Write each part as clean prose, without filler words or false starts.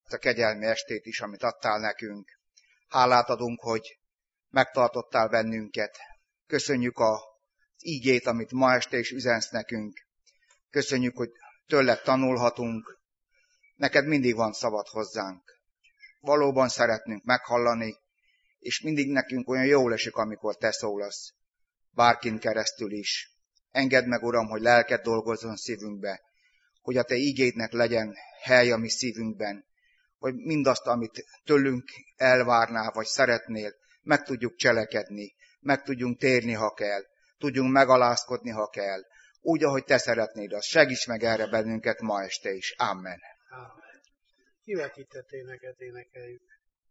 a kegyelmi estét is, amit adtál nekünk. Hálát adunk, hogy megtartottál bennünket. Köszönjük az ígét, amit ma este is üzensz nekünk. Köszönjük, hogy tőled tanulhatunk. Neked mindig van szavad hozzánk. Valóban szeretnénk meghallani, és mindig nekünk olyan jól esik, amikor te szólasz. Bárkin keresztül is. Engedd meg, Uram, hogy lelked dolgozzon szívünkbe, hogy a te ígédnek legyen hely a mi szívünkben, hogy mindazt, amit tőlünk elvárnál, vagy szeretnél, meg tudjuk cselekedni, meg tudjunk térni, ha kell, tudjunk megalázkodni, ha kell, úgy, ahogy te szeretnéd, azt segíts meg erre bennünket ma este is. Amen. Amen. Kivetített éneket énekeljük.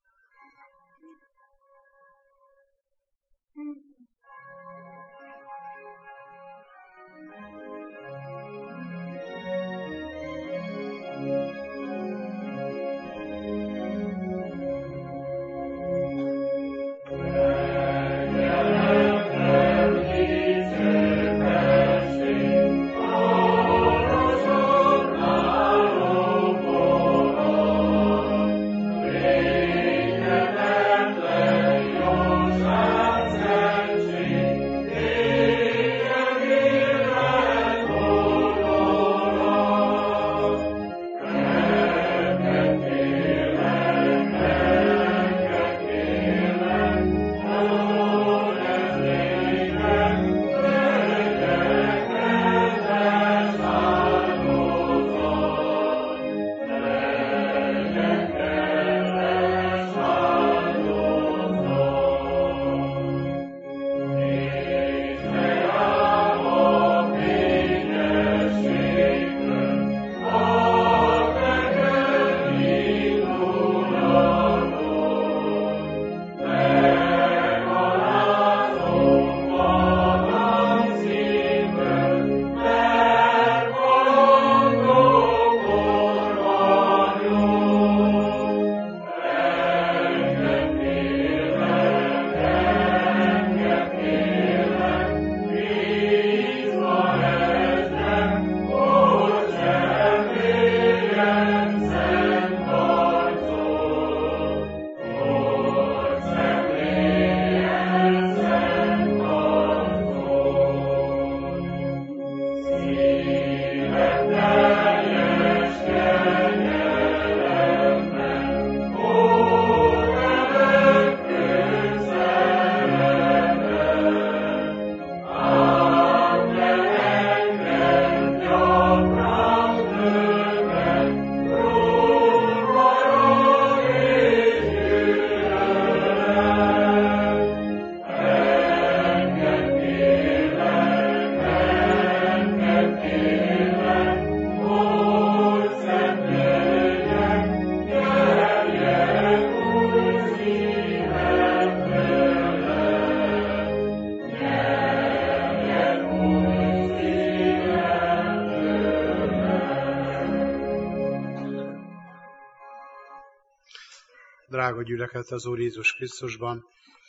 Drága gyülekezet az Úr Jézus Krisztusban,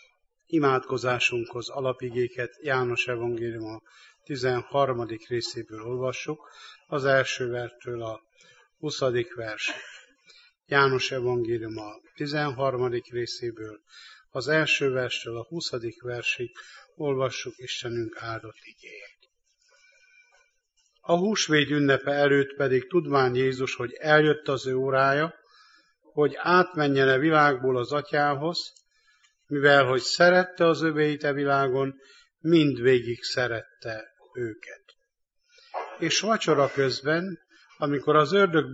imádkozásunkhoz alapigéket János evangélium a 13. részéből olvassuk, az első verstől a 20. versig. János evangélium a 13. részéből, az első verstől a 20. versig olvassuk Istenünk áldott igéjét. A húsvét ünnepe előtt pedig tudván Jézus, hogy eljött az ő órája, hogy átmenjen a világból az atyához, mivel hogy szerette az övéit a világon, mindvégig szerette őket. És vacsora közben, amikor az ördög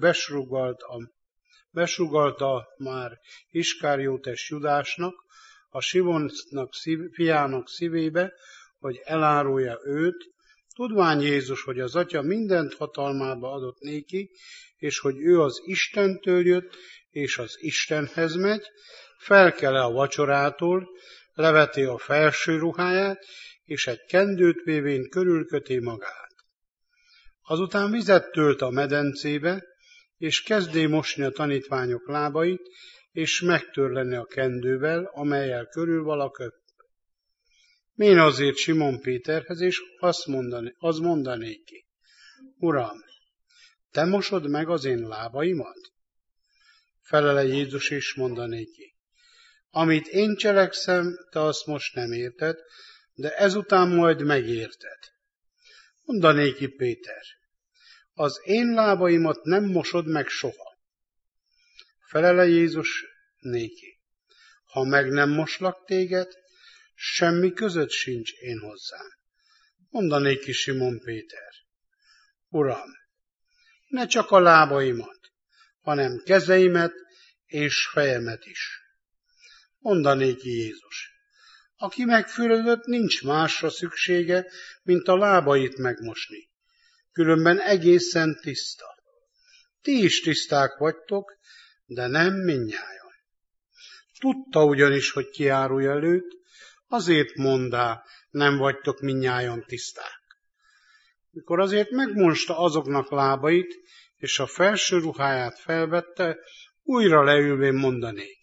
besrugalta már Iskáriótes Judásnak, a Simonnak fiának szívébe, hogy elárulja őt, tudván Jézus, hogy az atya mindent hatalmába adott néki, és hogy ő az Istentől jött, és az Istenhez megy, felkel a vacsorától, leveti a felső ruháját, és egy kendőt vévén körülköti magát. Azután vizet tölt a medencébe, és kezdé mosni a tanítványok lábait, és megtörleni a kendővel, amellyel körülval a köp. Mén azért Simon Péterhez, és az mondanéki: Uram, te mosod meg az én lábaimat? Felele Jézus és mondanéki: amit én cselekszem, te azt most nem érted, de ezután majd megérted. Mondanéki Péter: az én lábaimat nem mosod meg soha. Felele Jézus néki: ha meg nem moslak téged, semmi között sincs én hozzám. Mondanéki Simon Péter: Uram, ne csak a lábaimat, hanem kezeimet és fejemet is. Mondanéki Jézus: aki megfürödött, nincs másra szüksége, mint a lábait megmosni. Különben egészen tiszta. Ti is tiszták vagytok, de nem mindnyájan. Tudta ugyanis, hogy kiárulja előtt, azért mondá, nem vagytok mindnyájan tiszták. Mikor azért megmosta azoknak lábait, és a felső ruháját felvette, újra leülvén mondanék: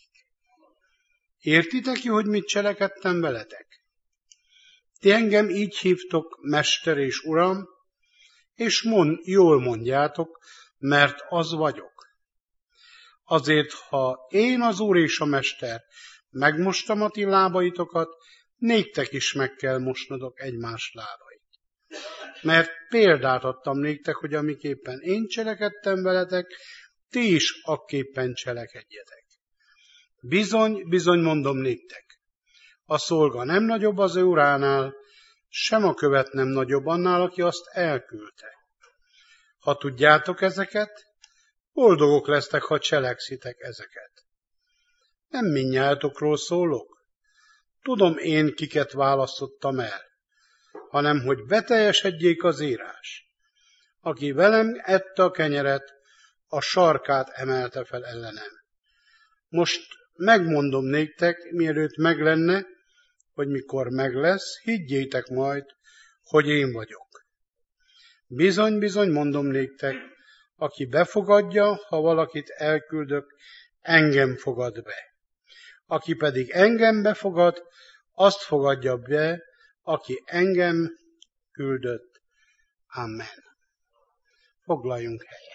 értitek ki, hogy mit cselekedtem veletek? Ti engem így hívtok, Mester és Uram, és jól mondjátok, mert az vagyok. Azért, ha én, az Úr és a Mester, megmostam a ti lábaitokat, néktek is meg kell mosnodok egymás lábait. Mert példát adtam néktek, hogy amiképpen én cselekedtem veletek, ti is akképpen cselekedjetek. Bizony, bizony mondom néktek, a szolga nem nagyobb az ő uránál, sem a követ nem nagyobb annál, aki azt elküldte. Ha tudjátok ezeket, boldogok lesztek, ha cselekszitek ezeket. Nem mindnyájatokról szólok. Tudom én, kiket választottam el, hanem hogy beteljesedjék az írás. Aki velem ette a kenyeret, a sarkát emelte fel ellenem. Most megmondom néktek, mielőtt meglenne, hogy mikor meg lesz, higgyétek majd, hogy én vagyok. Bizony, bizony mondom néktek, aki befogadja, ha valakit elküldök, engem fogad be. Aki pedig engem befogad, azt fogadja be, aki engem küldött. Amen. Foglaljunk helyet.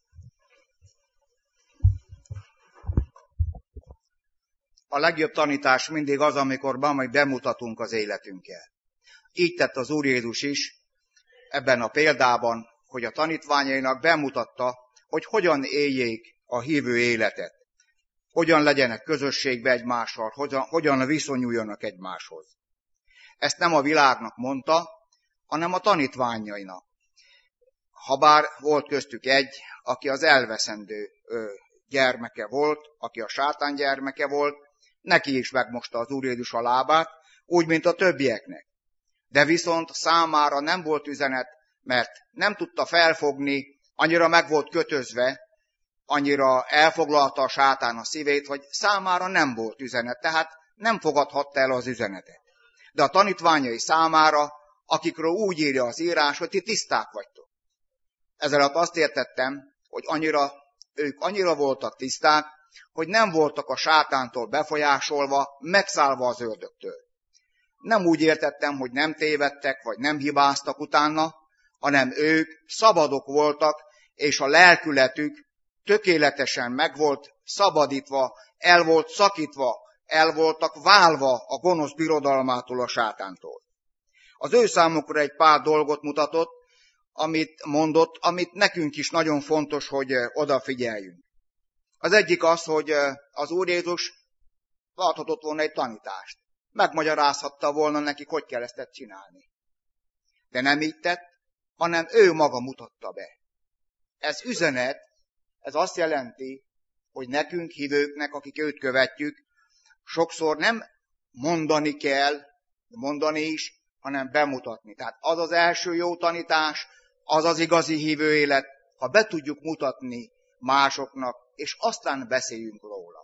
A legjobb tanítás mindig az, amikor majd bemutatunk az életünkkel. Így tett az Úr Jézus is ebben a példában, hogy a tanítványainak bemutatta, hogy hogyan éljék a hívő életet, hogyan legyenek közösségbe egymással, hogyan viszonyuljanak egymáshoz. Ezt nem a világnak mondta, hanem a tanítványainak. Habár volt köztük egy, aki az elveszendő gyermeke volt, aki a sátán gyermeke volt, neki is megmosta az Úr Jézus a lábát, úgy, mint a többieknek. De viszont számára nem volt üzenet, mert nem tudta felfogni, annyira meg volt kötözve, annyira elfoglalta a sátán a szívét, hogy számára nem volt üzenet, tehát nem fogadhatta el az üzenetet. De a tanítványai számára, akikről úgy írja az írás, hogy ti tiszták vagytok. Ezzel azt értettem, hogy ők annyira voltak tiszták, hogy nem voltak a sátántól befolyásolva, megszállva az ördögtől. Nem úgy értettem, hogy nem tévedtek, vagy nem hibáztak utána, hanem ők szabadok voltak, és a lelkületük tökéletesen meg volt szabadítva, el volt szakítva, el voltak válva a gonosz birodalmától, a sátántól. Az ő számukra egy pár dolgot mutatott, amit mondott, amit nekünk is nagyon fontos, hogy odafigyeljünk. Az egyik az, hogy az Úr Jézus adhatott volna egy tanítást. Megmagyarázhatta volna nekik, hogy kell ezt csinálni. De nem így tett, hanem ő maga mutatta be. Ez üzenet, ez azt jelenti, hogy nekünk, hívőknek, akik őt követjük, sokszor nem mondani kell, mondani is, hanem bemutatni. Tehát az az első jó tanítás, az az igazi hívő élet, ha be tudjuk mutatni másoknak, és aztán beszéljünk róla.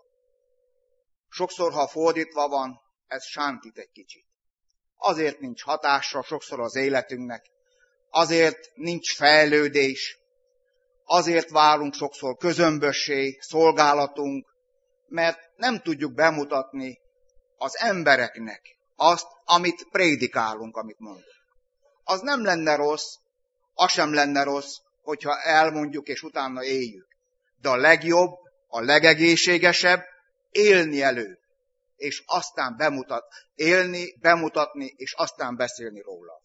Sokszor, ha fordítva van, ez sántít egy kicsit. Azért nincs hatása sokszor az életünknek, azért nincs fejlődés, azért válunk sokszor közömbössé, szolgálatunk, mert nem tudjuk bemutatni az embereknek azt, amit prédikálunk, amit mondunk. Az nem lenne rossz, az sem lenne rossz, hogyha elmondjuk és utána éljük. De a legjobb a legegészségesebb élni előbb, és aztán bemutatni, és aztán beszélni róla.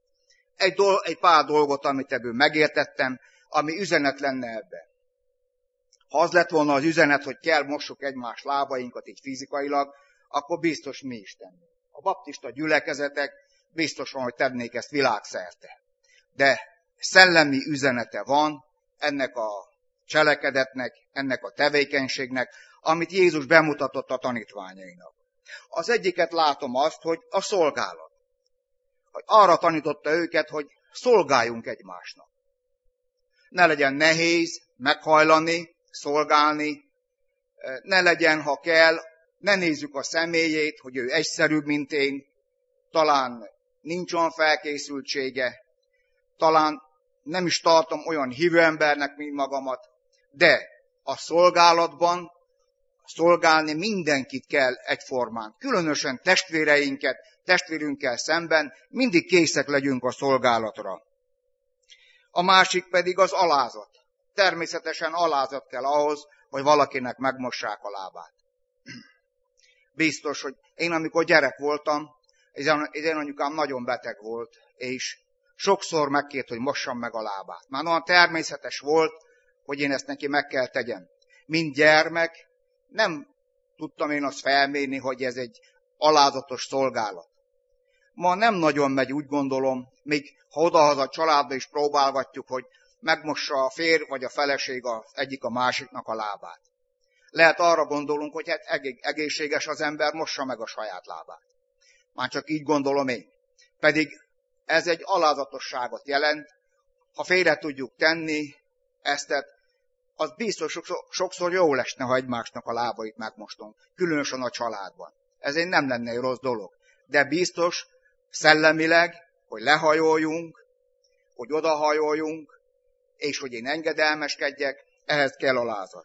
Egy pár dolgot, amit ebből megértettem, ami üzenet lenne ebbe. Ha az lett volna az üzenet, hogy kell mossuk egymás lábainkat így fizikailag, akkor biztos mi is tennénk. A baptista gyülekezetek biztosan, hogy tennék ezt világszerte. De szellemi üzenete van ennek a cselekedetnek, ennek a tevékenységnek, amit Jézus bemutatott a tanítványainak. Az egyiket látom azt, hogy a szolgálat. Hogy arra tanította őket, hogy szolgáljunk egymásnak. Ne legyen nehéz meghajlani, szolgálni, ne legyen, ha kell, ne nézzük a személyét, hogy ő egyszerűbb, mint én, talán nincs olyan felkészültsége, talán nem is tartom olyan hívő embernek, mint magamat, de a szolgálatban szolgálni mindenkit kell egyformán. Különösen testvérünkkel szemben mindig készek legyünk a szolgálatra. A másik pedig az alázat. Természetesen alázat kell ahhoz, hogy valakinek megmossák a lábát. Biztos, hogy én amikor gyerek voltam, én anyukám nagyon beteg volt, és sokszor megkért, hogy mossam meg a lábát. Már olyan természetes volt, hogy én ezt neki meg kell tegyem. Mint gyermek nem tudtam én azt felmérni, hogy ez egy alázatos szolgálat. Ma nem nagyon megy, úgy gondolom, még ha odahaza a családba is próbálgatjuk, hogy megmossa a férj vagy a feleség az egyik a másiknak a lábát. Lehet arra gondolunk, hogy hát egészséges az ember, mossa meg a saját lábát. Már csak így gondolom én. Pedig ez egy alázatosságot jelent, ha félre tudjuk tenni ezt, az biztos sokszor jól esne, ha egymásnak a lábait megmostunk, különösen a családban. Ez nem lenne egy rossz dolog. De biztos szellemileg, hogy lehajoljunk, hogy odahajoljunk, és hogy én engedelmeskedjek, ehhez kell alázat.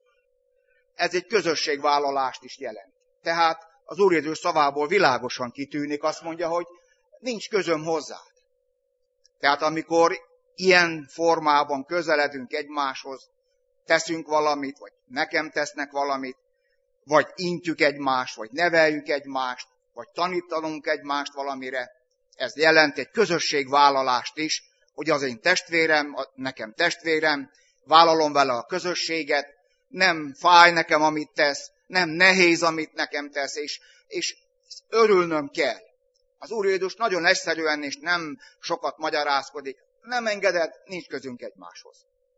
Ez egy közösségvállalást is jelent. Tehát az Úr Jézus szavából világosan kitűnik, azt mondja, hogy nincs közöm hozzá. Tehát amikor ilyen formában közeledünk egymáshoz, teszünk valamit, vagy nekem tesznek valamit, vagy intjük egymást, vagy neveljük egymást, vagy tanítanunk egymást valamire, ez jelent egy közösségvállalást is, hogy az én testvérem, nekem testvérem, vállalom vele a közösséget, nem fáj nekem, amit tesz, nem nehéz, amit nekem tesz, és örülnöm kell. Az Úr Jézus nagyon egyszerűen és nem sokat magyarázkodik, nem engedett, nincs közünk egymáshoz.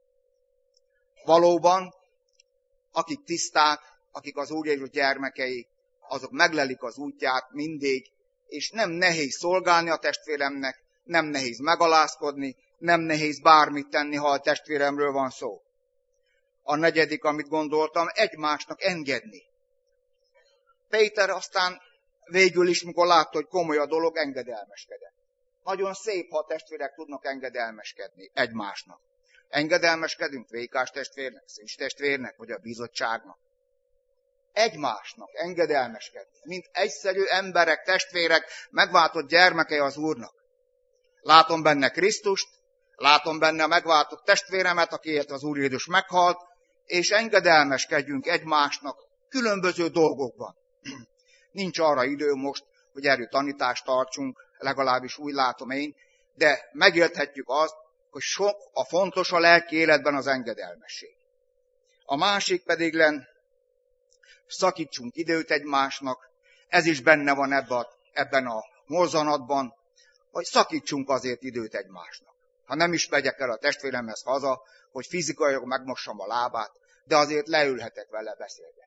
Valóban, akik tiszták, akik az Úr Jézus gyermekei, azok meglelik az útját mindig, és nem nehéz szolgálni a testvéremnek, nem nehéz megalázkodni, nem nehéz bármit tenni, ha a testvéremről van szó. A negyedik, amit gondoltam, egymásnak engedni. Péter aztán végül is, mikor látta, hogy komoly a dolog, engedelmeskedett. Nagyon szép, ha a testvérek tudnak engedelmeskedni egymásnak. Engedelmeskedünk Vékás testvérnek, Szűcs testvérnek, vagy a bizottságnak. Egymásnak engedelmeskedni, mint egyszerű emberek, testvérek, megváltott gyermekei az Úrnak. Látom benne Krisztust, látom benne a megváltott testvéremet, akiért az Úr Jézus meghalt, és engedelmeskedjünk egymásnak különböző dolgokban. Nincs arra idő most, hogy erről tanítást tartsunk, legalábbis úgy látom én, de megélthetjük azt, hogy a fontos a lelki életben az engedelmesség. A másik pedig szakítsunk időt egymásnak, ez is benne van ebben a mozzanatban, hogy szakítsunk azért időt egymásnak. Ha nem is megyek el a testvéremhez haza, hogy fizikailag megmossam a lábát, de azért leülhetek vele beszélgetni.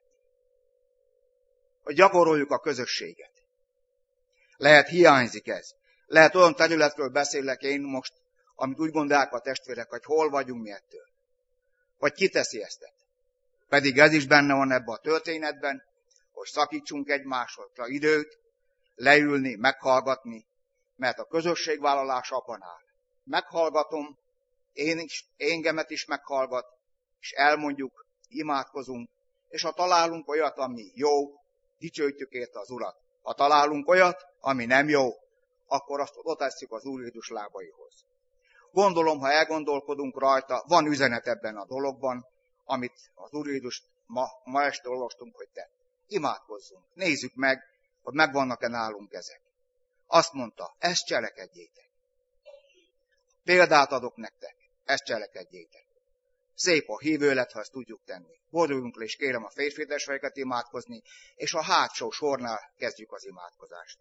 Hogy gyakoroljuk a közösséget. Lehet hiányzik ez. Lehet olyan területről beszélek én most, amit úgy gondolják a testvérek, hogy hol vagyunk mi ettől. Vagy ki teszi ezt. Pedig ez is benne van ebben a történetben, hogy szakítsunk egymásra időt, leülni, meghallgatni, mert a közösségvállalás abban áll. Meghallgatom, engemet is meghallgat, és elmondjuk, imádkozunk, és ha találunk olyat, ami jó, dicsőítjük érte az Urat. Ha találunk olyat, ami nem jó, akkor azt odatesszük az Úr Jézus lábaihoz. Gondolom, ha elgondolkodunk rajta, van üzenet ebben a dologban, amit az Úr Jézus ma este olvastunk, hogy tett. Imádkozzunk, nézzük meg, hogy megvannak-e nálunk ezek. Azt mondta, ezt cselekedjétek. Példát adok nektek, ezt cselekedjétek. Szép a hívőlet, ha ezt tudjuk tenni. Boruljunk le, és kérem a férfi testvéreket imádkozni, és a hátsó sornál kezdjük az imádkozást.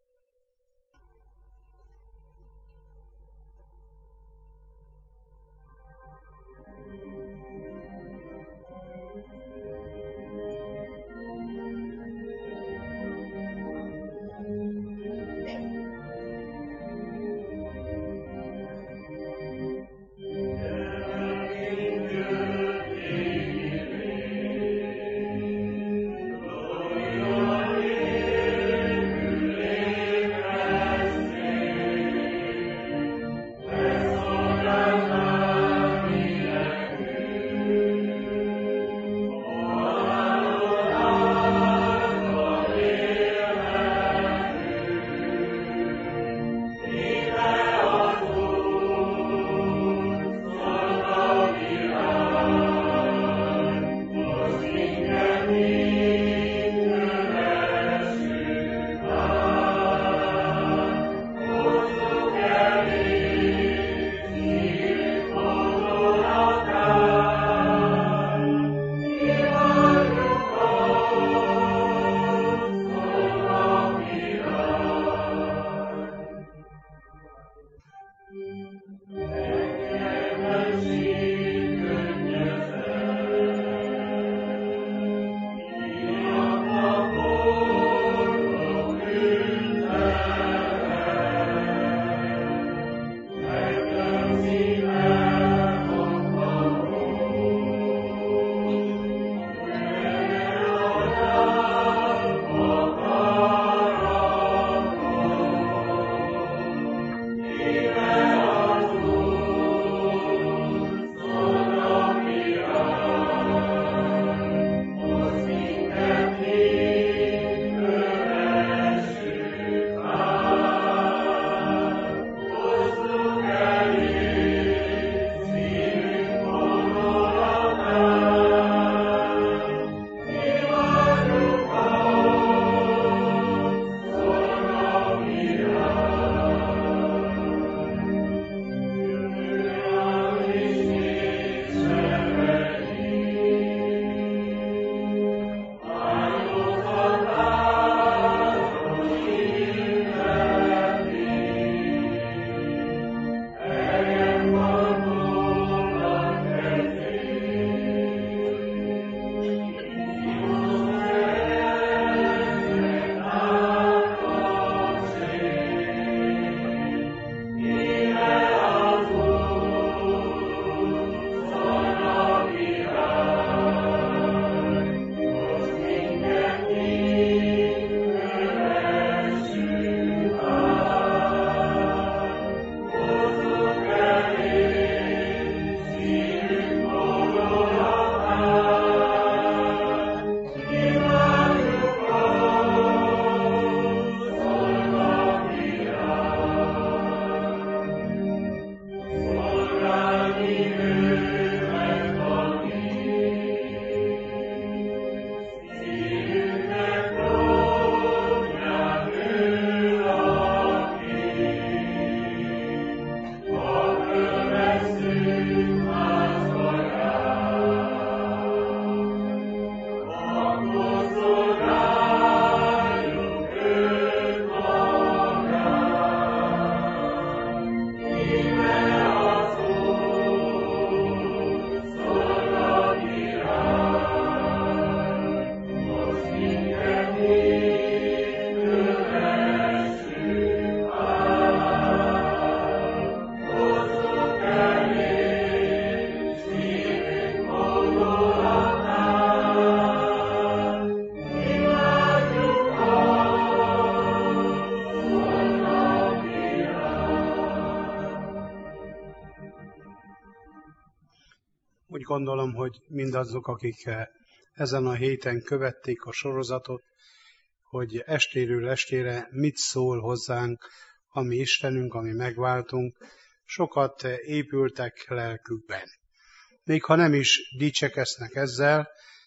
Úgy gondolom, hogy mindazok, akik ezen a héten követték a sorozatot, hogy estéről estére mit szól hozzánk a mi Istenünk, ami megváltunk, sokat épültek lelkükben. Még ha nem is dicsekeznek ezzel,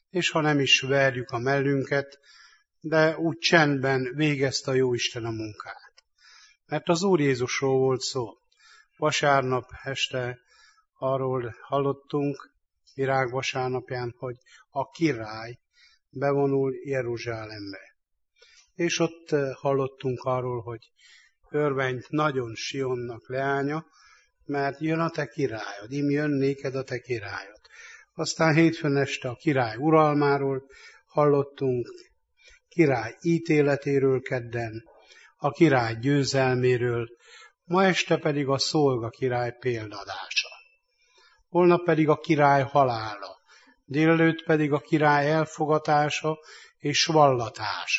és ha nem is verjük a mellünket, de úgy csendben végezte a Jóisten a munkát. Mert az Úr Jézusról volt szó. Vasárnap este arról hallottunk, virágvasárnapján, hogy a király bevonul Jeruzsálembe. És ott hallottunk arról, hogy örvendj nagyon Sionnak leánya, mert jön a te királyod, jön néked a te királyod. Aztán hétfőn este a király uralmáról hallottunk, király ítéletéről kedden, a király győzelméről, ma este pedig a szolga király példadása. Holnap pedig a király halála, délelőtt pedig a király elfogatása és vallatása.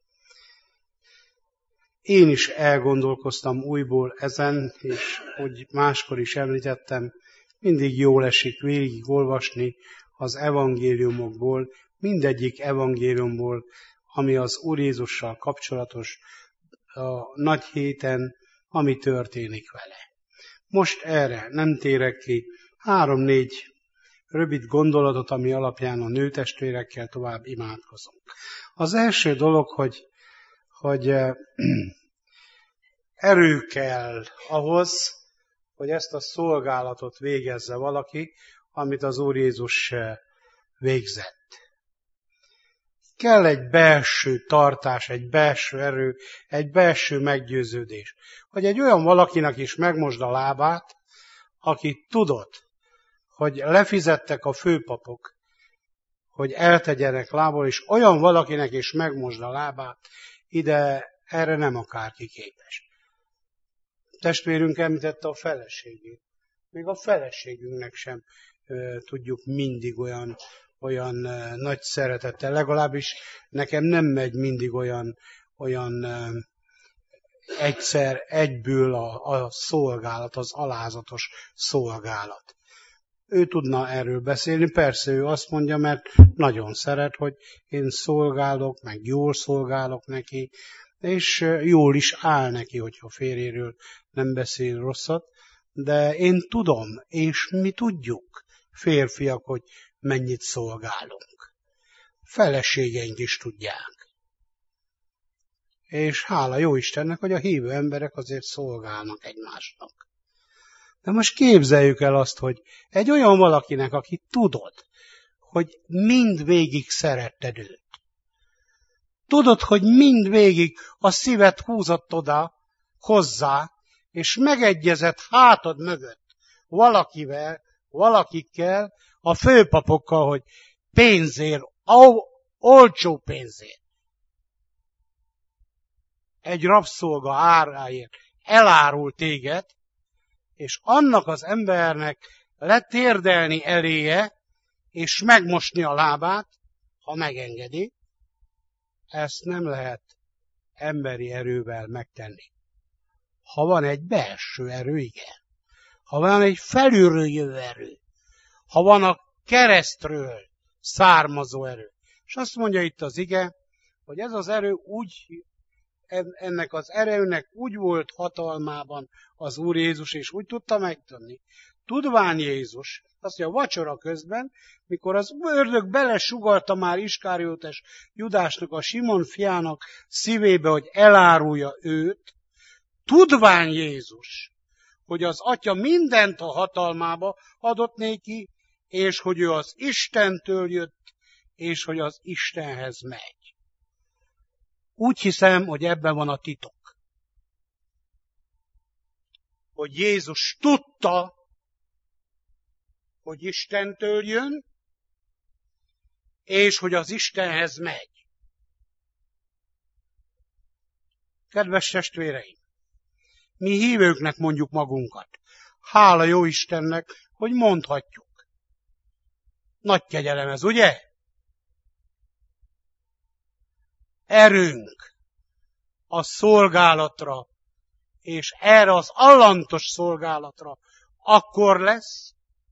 Én is elgondolkoztam újból ezen, és hogy máskor is említettem, mindig jól esik végig olvasni az evangéliumokból, mindegyik evangéliumból, ami az Úr Jézussal kapcsolatos a nagy héten, ami történik vele. Most erre nem térek ki, 3-4 rövid gondolatot, ami alapján a nőtestvérekkel tovább imádkozunk. Az első dolog, hogy erő kell ahhoz, hogy ezt a szolgálatot végezze valaki, amit az Úr Jézus végzett. Kell egy belső tartás, egy belső erő, egy belső meggyőződés. Hogy egy olyan valakinek is megmosd a lábát, aki tudod, hogy lefizettek a főpapok, hogy eltegyenek lából, és olyan valakinek is megmosd a lábát, erre nem akárki képes. Testvérünk említette a feleségét. Még a feleségünknek sem tudjuk mindig olyan nagy szeretettel. Legalábbis nekem nem megy mindig olyan egyből a szolgálat, az alázatos szolgálat. Ő tudna erről beszélni, persze ő azt mondja, mert nagyon szeret, hogy én szolgálok, meg jól szolgálok neki, és jól is áll neki, hogyha férjéről nem beszél rosszat, de én tudom, és mi tudjuk, férfiak, hogy mennyit szolgálunk. Feleségeink is tudják. És hála jó Istennek, hogy a hívő emberek azért szolgálnak egymásnak. De most képzeljük el azt, hogy egy olyan valakinek, aki tudod, hogy mindvégig szeretted őt. Tudod, hogy mindvégig a szíved húzott oda, hozzá, és megegyezett hátad mögött valakikkel, a főpapokkal, hogy pénzért, olcsó pénzért, egy rabszolga áráért elárul téged, és annak az embernek letérdelni eléje, és megmosni a lábát, ha megengedi, ezt nem lehet emberi erővel megtenni. Ha van egy belső erő, igen. Ha van egy felülről jövő erő. Ha van a keresztről származó erő. És azt mondja itt az ige, hogy ez az erő ennek az erőnek úgy volt hatalmában az Úr Jézus, és úgy tudta megtenni. Tudván Jézus, azt mondja, a vacsora közben, mikor az ördög belesugalta már Iskáriotes Judásnak, a Simon fiának szívébe, hogy elárulja őt, tudván Jézus, hogy az Atya mindent a hatalmába adott néki, és hogy ő az Istentől jött, és hogy az Istenhez megy. Úgy hiszem, hogy ebben van a titok. Hogy Jézus tudta, hogy Istentől jön, és hogy az Istenhez megy. Kedves testvéreim, mi hívőknek mondjuk magunkat. Hála jó Istennek, hogy mondhatjuk. Nagy kegyelem ez, ugye? Erőnk a szolgálatra, és erre az allantos szolgálatra akkor lesz,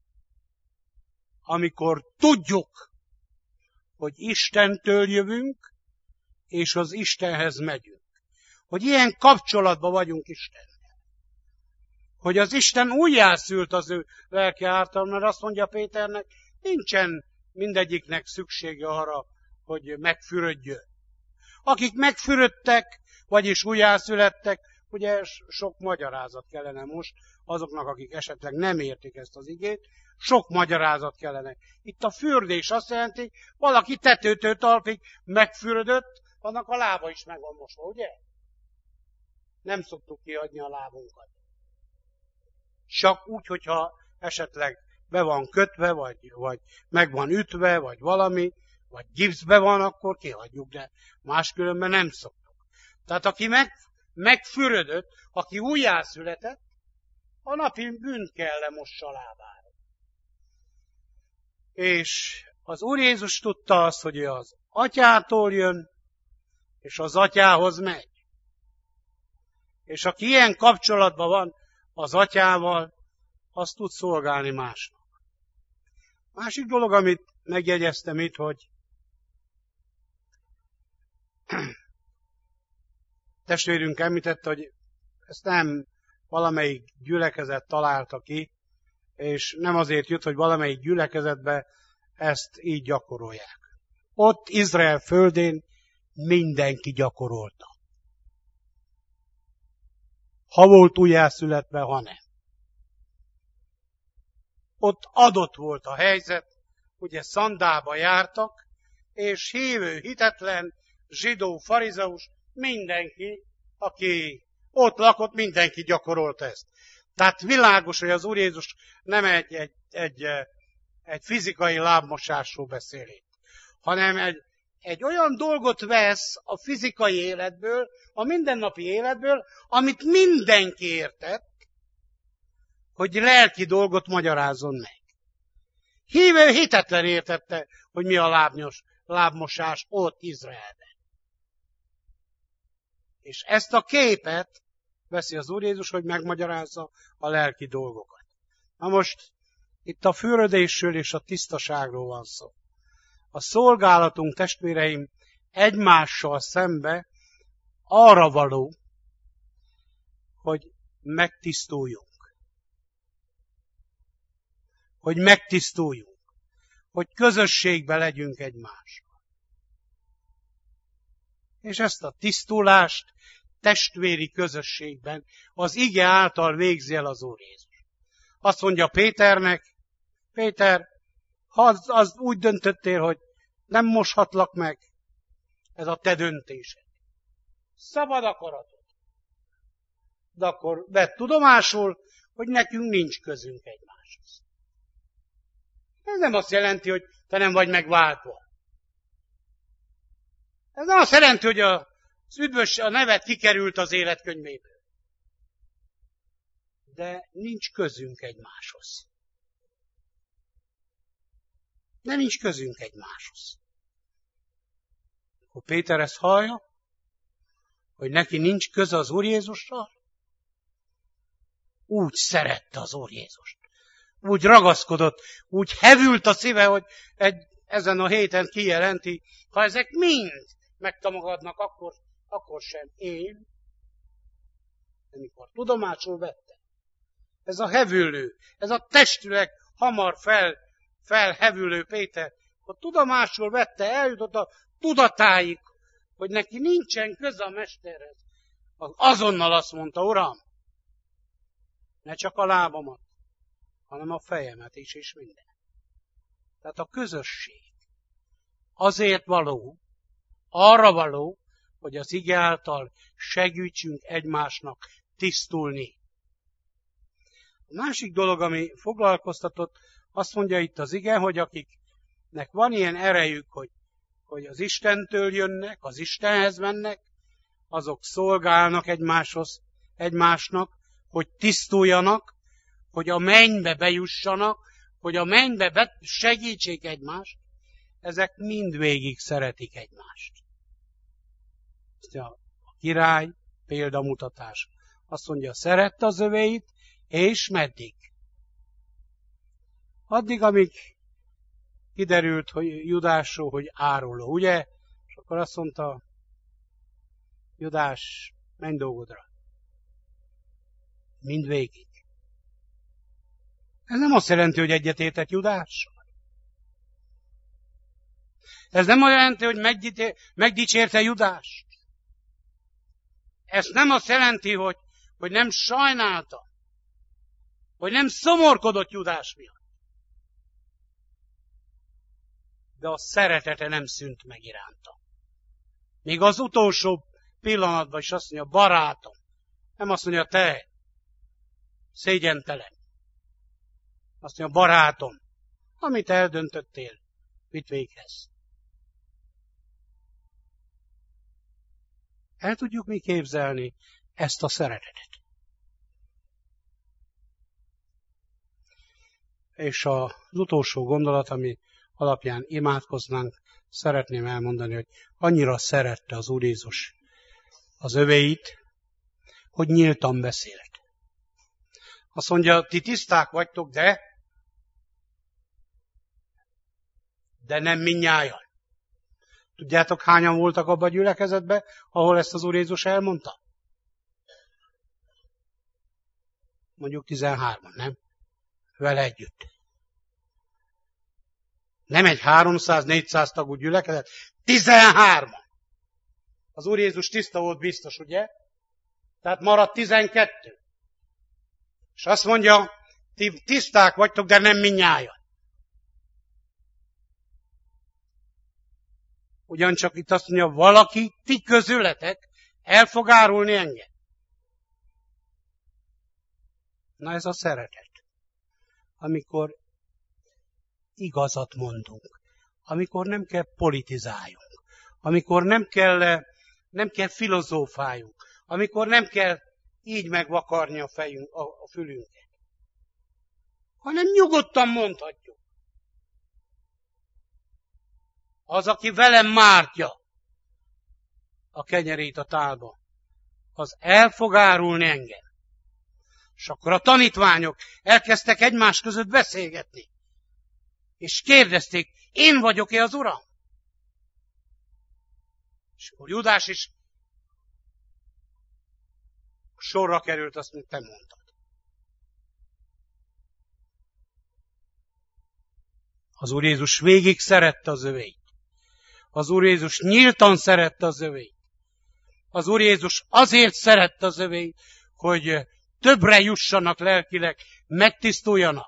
amikor tudjuk, hogy Istentől jövünk, és az Istenhez megyünk. Hogy ilyen kapcsolatban vagyunk Istennel. Hogy az Isten újjászült az ő lelke által, mert azt mondja Péternek, nincsen mindegyiknek szüksége arra, hogy megfürödjön. Akik megfürödtek, vagyis újjászülettek, ugye sok magyarázat kellene most azoknak, akik esetleg nem értik ezt az igét, sok magyarázat kellene. Itt a fürdés azt jelenti, valaki tetőtől talpig megfürödött, annak a lába is meg van mosva, ugye? Nem szoktuk kiadni a lábunkat. Csak úgy, hogyha esetleg be van kötve, vagy meg van ütve, vagy valami, vagy gipszbe van, akkor kihagyjuk, de máskülönben nem szoktuk. Tehát aki megfürödött, aki újjászületett, a napi bűnt kell lemossa a lábára. És az Úr Jézus tudta azt, hogy ő az Atyától jön, és az Atyához megy. És aki ilyen kapcsolatban van az Atyával, az tud szolgálni másnak. Másik dolog, amit megjegyeztem itt, hogy testvérünk említette, hogy ezt nem valamelyik gyülekezet találta ki, és nem azért jut, hogy valamelyik gyülekezetbe ezt így gyakorolják. Ott Izrael földén mindenki gyakorolta. Ha volt újjászületve, ha nem. Ott adott volt a helyzet, ugye szandába jártak, és hívő, hitetlen, zsidó, farizeus, mindenki, aki ott lakott, mindenki gyakorolt ezt. Tehát világos, hogy az Úr Jézus nem egy fizikai lábmosásról beszél itt, hanem egy olyan dolgot vesz a fizikai életből, a mindennapi életből, amit mindenki értett, hogy lelki dolgot magyarázzon meg. Hívő, hitetlen értette, hogy mi a lábmosás ott Izraelben. És ezt a képet veszi az Úr Jézus, hogy megmagyarázza a lelki dolgokat. Na most itt a fürödésről és a tisztaságról van szó. A szolgálatunk, testvéreim, egymással szembe arra való, hogy megtisztuljunk. Hogy megtisztuljunk. Hogy közösségbe legyünk egymással. És ezt a tisztulást testvéri közösségben az ige által végzi el az Úr Jézus. Azt mondja Péternek, Péter, ha az úgy döntöttél, hogy nem moshatlak meg, ez a te döntésed. Szabad akaratod. De akkor vedd tudomásul, hogy nekünk nincs közünk egymáshoz. Ez nem azt jelenti, hogy te nem vagy megváltva. Ez nem azt jelenti, hogy a neved kikerült az életkönyvéből. De nincs közünk egymáshoz. De nincs közünk egymáshoz. Akkor Péter ezt hallja, hogy neki nincs köze az Úr Jézussal, úgy szerette az Úr Jézust. Úgy ragaszkodott, úgy hevült a szíve, hogy ezen a héten kijelenti, ha ezek mind megtagadnak, akkor sem én. Amikor tudomásul vette. Ez a hevülő, ez a testüleg hamar felhevülő Péter, akkor tudomásul vette, eljutott a tudatáig, hogy neki nincsen köze a mesterhez. Azonnal azt mondta, Uram, ne csak a lábamat, hanem a fejemet is, és minden. Tehát a közösség azért való, arra való, hogy az ige által segítsünk egymásnak tisztulni. A másik dolog, ami foglalkoztatott, azt mondja itt az ige, hogy akiknek van ilyen erejük, hogy az Istentől jönnek, az Istenhez mennek, azok szolgálnak egymásnak, hogy tisztuljanak, hogy a mennybe bejussanak, hogy a mennybe segítsék egymást, ezek mindvégig szeretik egymást. A király példamutatás. Azt mondja, szerette az övéit, és meddig? Addig, amíg kiderült, hogy Judásról, hogy áruló, ugye? És akkor azt mondta, Judás, menj dolgodra. Mindvégig. Ez nem azt jelenti, hogy egyetértett Judással. Ez nem olyan jelenti, hogy megdicsérte Judást. Ez nem azt jelenti, hogy nem sajnálta, hogy nem szomorkodott Judás miatt. De a szeretete nem szűnt meg iránta. Még az utolsó pillanatban is azt mondja, barátom. Nem azt mondja, te szégyentelen. Azt mondja, barátom, amit eldöntöttél, vidd véghez. El tudjuk mi képzelni ezt a szeretetet. És az utolsó gondolat, ami alapján imádkoznánk, szeretném elmondani, hogy annyira szerette az Úr Jézus az övéit, hogy nyíltan beszélt. Azt mondja, ti tiszták vagytok, de nem mindnyájan. Tudjátok, hányan voltak abban a gyülekezetben, ahol ezt az Úr Jézus elmondta? Mondjuk 13-an, nem? Vele együtt. Nem egy 300-400 tagú gyülekezet, 13-an. Az Úr Jézus tiszta volt biztos, ugye? Tehát maradt 12. És azt mondja, ti tiszták vagytok, de nem mindnyájan. Ugyancsak itt azt mondja, valaki ti közületek el fog árulni engem. Na ez a szeretet. Amikor igazat mondunk, amikor nem kell politizáljunk, amikor nem kell filozófáljunk, amikor nem kell így megvakarni a fülünket, hanem nyugodtan mondhatjuk. Az, aki velem mártja a kenyerét a tálba, az el fog árulni engem. És akkor a tanítványok elkezdtek egymás között beszélgetni. És kérdezték, én vagyok-e az Uram? És akkor Judás is sorra került, azt mondta, te mondtad. Az Úr Jézus végig szerette az övéit. Az Úr Jézus nyíltan szerette az övéit. Az Úr Jézus azért szerette az övéit, hogy többre jussanak lelkileg, megtisztuljanak.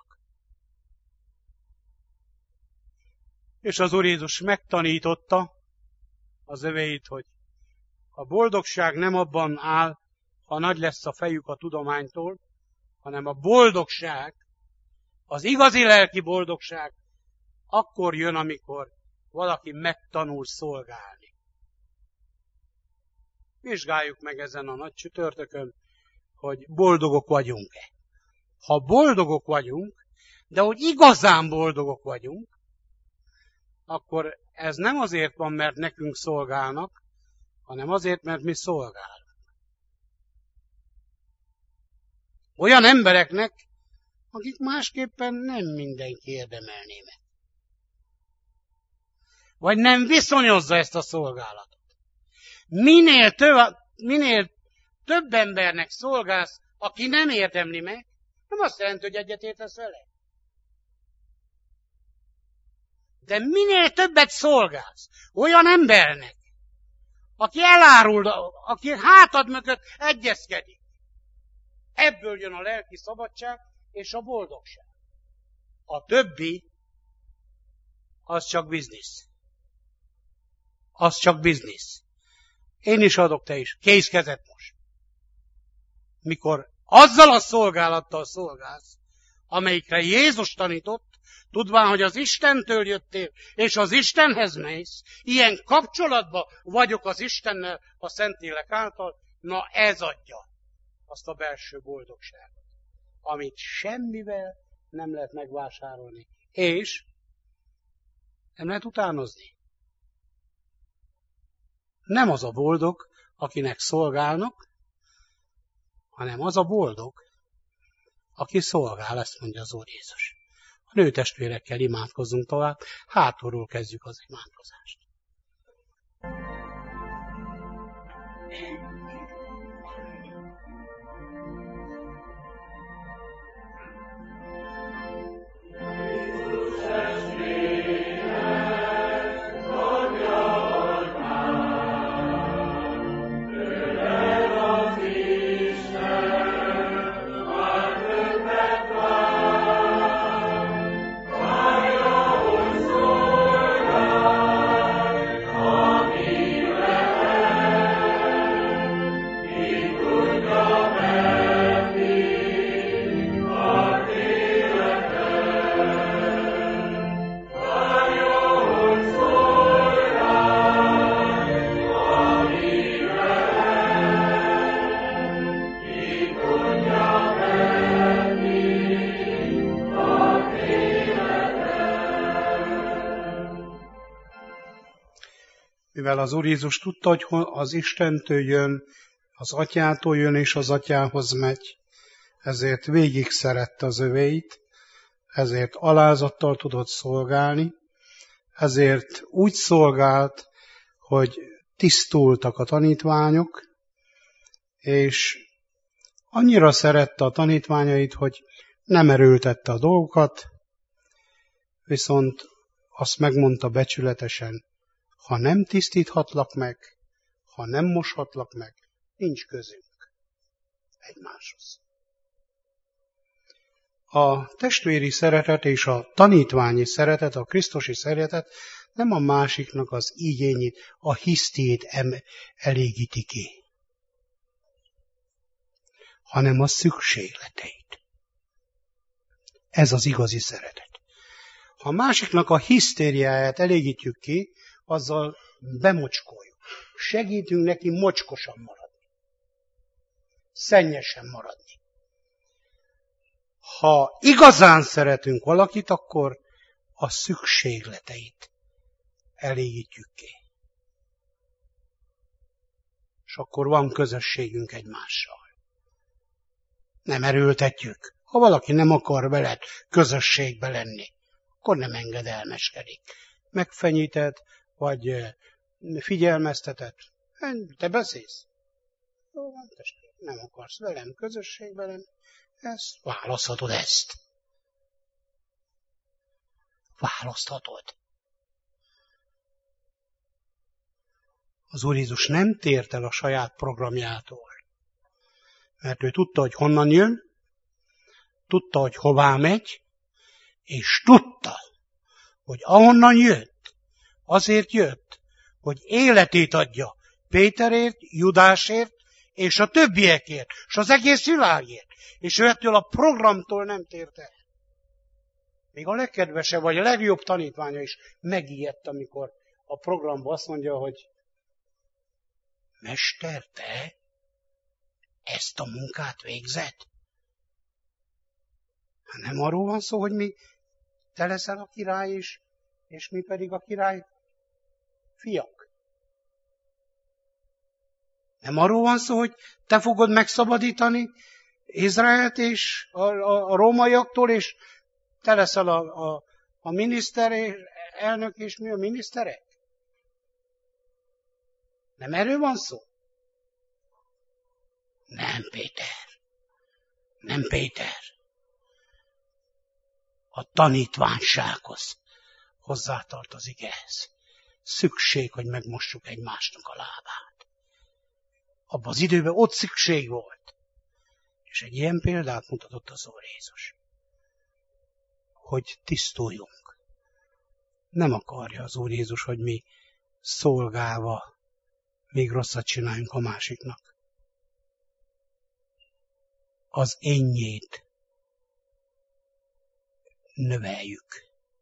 És az Úr Jézus megtanította az övéit, hogy a boldogság nem abban áll, ha nagy lesz a fejük a tudománytól, hanem a boldogság, az igazi lelki boldogság akkor jön, amikor valaki megtanul szolgálni. Vizsgáljuk meg ezen a nagy csütörtökön, hogy boldogok vagyunk-e. Ha boldogok vagyunk, de hogy igazán boldogok vagyunk, akkor ez nem azért van, mert nekünk szolgálnak, hanem azért, mert mi szolgálunk. Olyan embereknek, akik másképpen nem mindenki érdemelné meg. Vagy nem viszonyozza ezt a szolgálatot. Minél több embernek szolgálsz, aki nem érdemli meg, nem azt jelenti, hogy egyetértesz vele. De minél többet szolgálsz olyan embernek, aki elárul, aki hátad mögött egyezkedik, ebből jön a lelki szabadság és a boldogság. A többi, az csak biznisz. Az csak biznisz. Én is adok, te is. Kész kezet most. Mikor azzal a szolgálattal szolgálsz, amelyikre Jézus tanított, tudván, hogy az Istentől jöttél, és az Istenhez mész, ilyen kapcsolatban vagyok az Istennel a Szentlélek által, na ez adja azt a belső boldogságot, amit semmivel nem lehet megvásárolni. És nem lehet utánozni. Nem az a boldog, akinek szolgálnak, hanem az a boldog, aki szolgál, ezt mondja az Úr Jézus. A nőtestvérekkel imádkozzunk tovább, hátulról kezdjük az imádkozást. mivel az Úr Jézus tudta, hogy az Istentől jön, az Atyától jön és az Atyához megy, ezért végig szerette az övéit, ezért alázattal tudott szolgálni, ezért úgy szolgált, hogy tisztultak a tanítványok, és annyira szerette a tanítványait, hogy nem erőltette a dolgokat, viszont azt megmondta becsületesen, ha nem tisztíthatlak meg, ha nem moshatlak meg, nincs közünk egymáshoz. A testvéri szeretet és a tanítványi szeretet, a krisztusi szeretet nem a másiknak az igényét, a hisztiét elégíti ki, hanem a szükségleteit. Ez az igazi szeretet. Ha a másiknak a hisztériáját elégítjük ki, azzal bemocskoljuk. Segítünk neki mocskosan maradni. Szennyesen maradni. Ha igazán szeretünk valakit, akkor a szükségleteit elégítjük ki. És akkor van közösségünk egymással. Nem erőltetjük. Ha valaki nem akar veled közösségbe lenni, akkor nem engedelmeskedik. Megfenyített, vagy figyelmeztetett. Te beszélsz? Jó, testvére, nem akarsz velem közösségbe lenni. Ezt választhatod ezt. Választhatod. Az Úr Jézus nem tért el a saját programjától. Mert ő tudta, hogy honnan jön, tudta, hogy hová megy, és tudta, hogy ahonnan jött, azért jött, hogy életét adja Péterért, Judásért, és a többiekért, és az egész világért. És ő ettől a programtól nem tért el. Még a legkedvesebb, vagy a legjobb tanítványa is megijedt, amikor a programban azt mondja, hogy Mester, te ezt a munkát végzed? Nem arról van szó, hogy te leszel a király is, és mi pedig a király fiak. Nem arról van szó, hogy te fogod megszabadítani Izraelt és a rómaiaktól, és te leszel a miniszter, elnök, és mi a miniszterek? Nem erről van szó? Nem, Péter. Nem, Péter. A tanítványsághoz hozzátartozik ehhez. Szükség, hogy megmossuk egymásnak a lábát. Abban az időben ott szükség volt. És egy ilyen példát mutatott az Úr Jézus. Hogy tisztuljunk. Nem akarja az Úr Jézus, hogy mi szolgálva még rosszat csináljunk a másiknak. Az énnyét növeljük,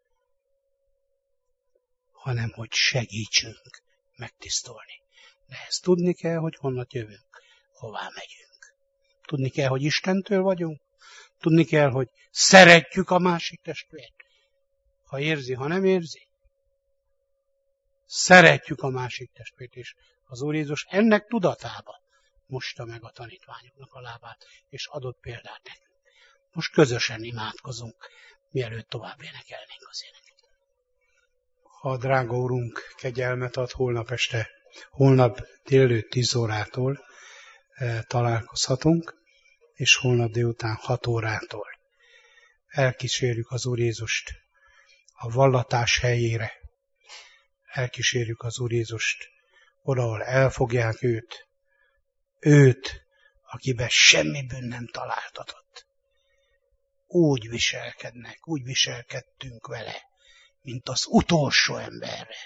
hanem hogy segítsünk megtisztulni. De ezt tudni kell, hogy honnan jövünk, hová megyünk. Tudni kell, hogy Istentől vagyunk, tudni kell, hogy szeretjük a másik testvért. Ha érzi, ha nem érzi. Szeretjük a másik testvért, és az Úr Jézus ennek tudatában mosta meg a tanítványoknak a lábát, és adott példát nekünk. Most közösen imádkozunk, mielőtt tovább énekelnénk az éneket. Ha a drága Úrunk kegyelmet ad, holnap délelőtt 10 órától találkozhatunk, és holnap délután 6 órától elkísérjük az Úr Jézust a vallatás helyére. Elkísérjük az Úr Jézust oda, ahol elfogják őt, akiben semmi bűn nem találtatott. Úgy viselkednek, úgy viselkedtünk vele, mint az utolsó emberre.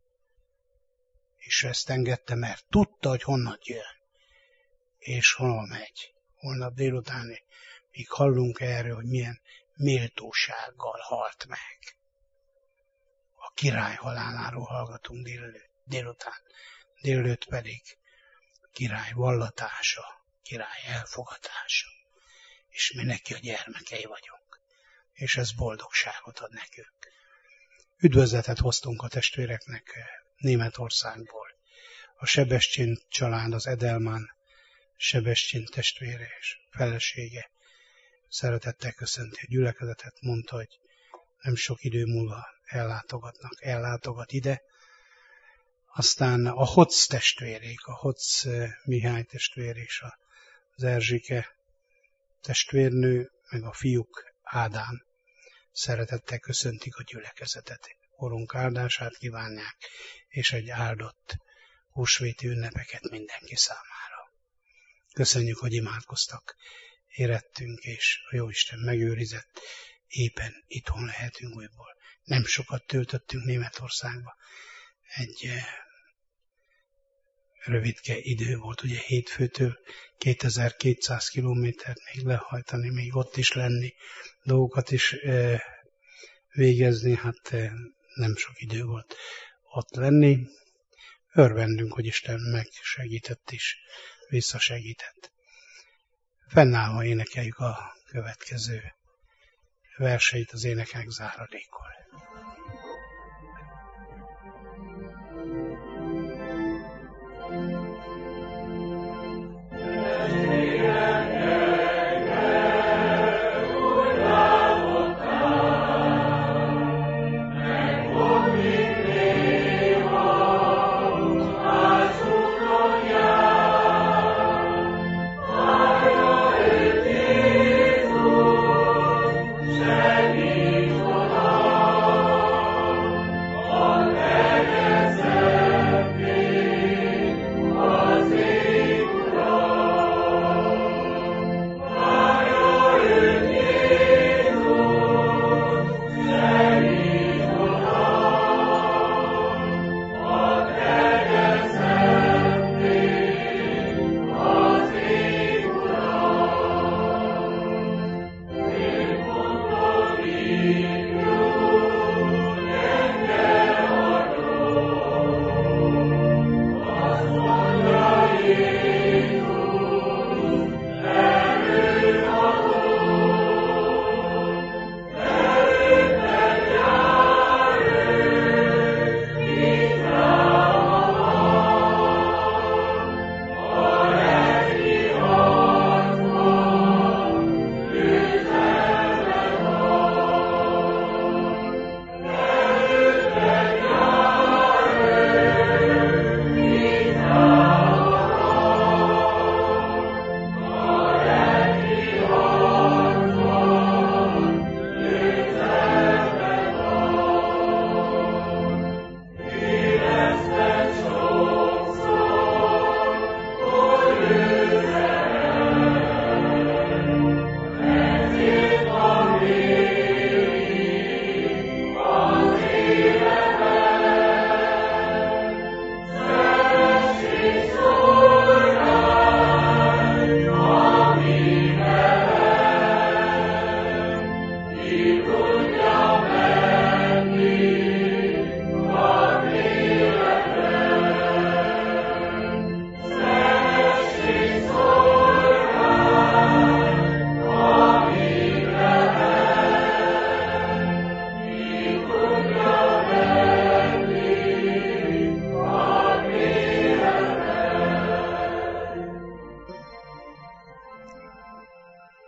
És ezt engedte, mert tudta, hogy honnan jön, és hol megy. Holnap délután még hallunk erről, hogy milyen méltósággal halt meg. A király haláláról hallgatunk délután. Délelőtt pedig a király vallatása, király elfogatása. És mi neki a gyermekei vagyunk. És ez boldogságot ad nekünk. Üdvözletet hoztunk a testvéreknek Németországból. a Sebestyén család, az Edelman Sebestyén testvére és felesége szeretettel köszönti a gyülekezetet, mondta, hogy nem sok idő múlva ellátogat ide. Aztán a Hoc testvérék, a Hoc Mihály testvér és az Erzsike testvérnő, meg a fiúk Ádám szeretettel köszöntik a gyülekezetet. Urunk áldását kívánják, és egy áldott húsvéti ünnepeket mindenki számára. Köszönjük, hogy imádkoztak, érettünk, és a Jóisten megőrizett, éppen itthon lehetünk újból. Nem sokat töltöttünk Németországba. Egy rövidke idő volt, ugye hétfőtől 2200 kilométert még lehajtani, még ott is lenni, dolgokat is végezni, hát nem sok idő volt ott lenni. Örvendünk, hogy Isten megsegített és visszasegített. Fennállva énekeljük a következő verseit az énekek záradékol.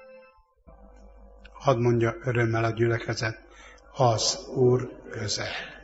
Hadd mondja örömmel a gyülekezet, az Úr közel.